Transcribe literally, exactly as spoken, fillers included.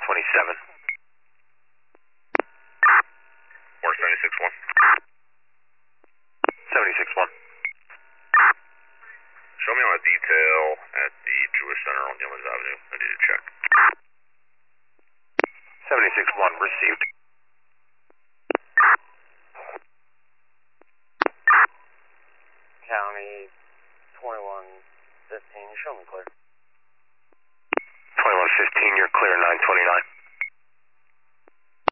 twenty-seven. Or seventy-six one. seventy-six one. Show me on a detail at the Jewish Center on Youngman's Avenue. I need to check. seventy-six one, received. County twenty-one fifteen, show me clear. twenty-one fifteen, you're clear, nine twenty-nine.